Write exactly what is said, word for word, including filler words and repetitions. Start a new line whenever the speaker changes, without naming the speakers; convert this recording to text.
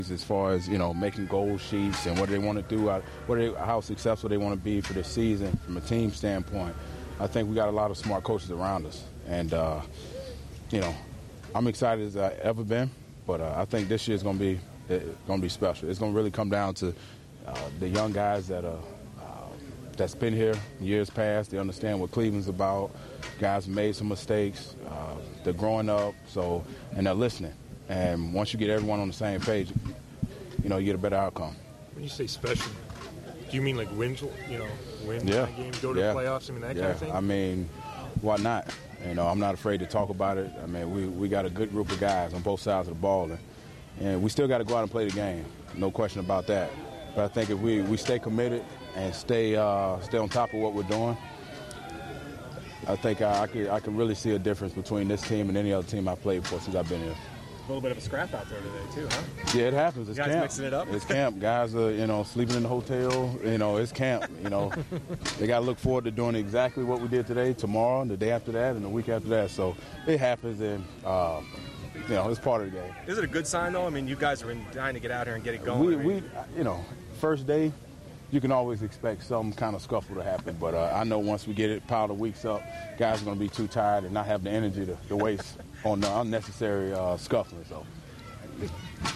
as far as, you know, making goal sheets and what they want to do, what they, how successful they want to be for this season from a team standpoint. I think we got a lot of smart coaches around us. And, uh, you know, I'm excited as I've ever been, but uh, I think this year is going to be going to be special. It's going to really come down to uh, the young guys that are uh, that's been here years past. They understand what Cleveland's about. Guys made some mistakes. Uh, they're growing up, so and they're listening. And once you get everyone on the same page, you know, you get a better outcome.
When you say special, do you mean like win, you know, win
yeah.
nine games, go to
yeah.
the playoffs, I mean, that
yeah.
kind of thing?
I mean, why not? You know, I'm not afraid to talk about it. I mean, we, we got a good group of guys on both sides of the ball, and, and we still got to go out and play the game. No question about that. But I think if we, we stay committed and stay uh, stay on top of what we're doing, I think I, I can I can really see a difference between this team and any other team I've played for since I've been here.
A little bit of a scrap out there today, too, huh?
Yeah, it happens. It's
guys
camp.
mixing it up?
It's camp. Guys are, you know, sleeping in the hotel. You know, it's camp. You know, they got to look forward to doing exactly what we did today, tomorrow, and the day after that, and the week after that. So it happens, and, uh, you know, it's part of the game.
Is it a good sign, though? I mean, you guys are dying to get out here and get it going.
We,
I mean,
we you know, first day, you can always expect some kind of scuffle to happen. But uh, I know once we get it piled of weeks up, guys are going to be too tired and not have the energy to, to waste on the unnecessary uh, scuffling. So.